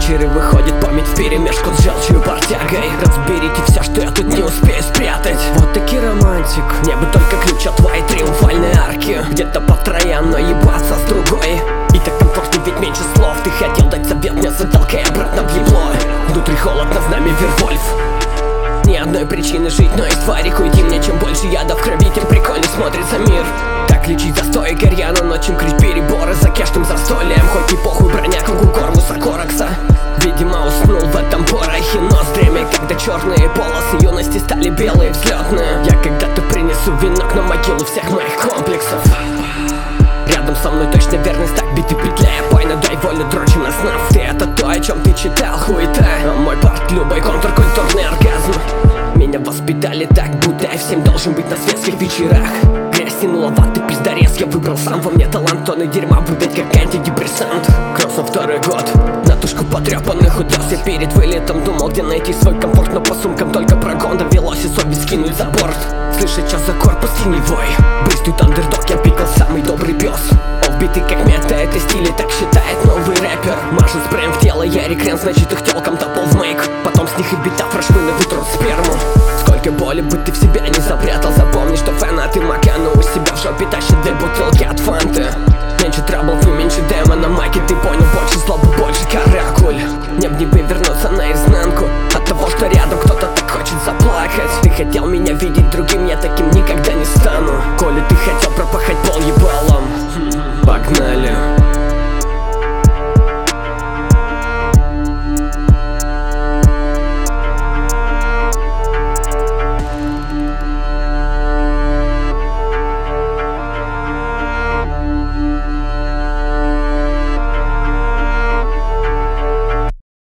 вечер и выходит память вперемешку с желчью и портягой. Разберите все, что я тут не успею спрятать. Вот таки романтик. Мне бы только ключ от твоей триумфальной арки. Где-то по троям, но ебаться с другой. И так комфортнее, ведь меньше слов. Ты хотел дать совет, мне затолкай обратно в ебло. Внутри холодно, знамя Вервольф. Ни одной причины жить, но из тварик уйти мне. Чем больше яда в крови, тем прикольнее смотрится мир. Как лечить застой Горьяна, но чем крыть переборы за кешным застольем. Хоть и похуй броня, как у Корвуса Коракса. Видимо уснул в этом порохе ноздрями, когда черные полосы юности стали белые взлетные. Я когда-то принесу венок на могилу всех моих комплексов. Рядом со мной точно верность, так биты петляя. Пайна, дай волю, дрочим на снав. Ты это то, о чем ты читал, хуета. А мой парт, любой контркультурный оргазм. Меня воспитали так, будто я всем должен быть на светских вечерах. Грязь тянула ваты, пиздарез. Я выбрал сам, во мне талант, тонны дерьма выдать как антидепрессант. Кроссом второй год, на тушку потрепанных утес. Я перед вылетом думал, где найти свой комфорт, но по сумкам только прогон довелось и совесть скинуть за борт. Слышать час за корпус теневой, брыстует андердог, я пикал самый добрый пес. Офбиты как мета, это стиль, так считает новый рэпер. Мажет спреем в тело, я рекрен, значит их телкам топол в мейк. Потом с них и бита фрешмыны вытрут сперму. Сколько боли бы ты в себя не запрятал, запомни, что фанаты Макана у себя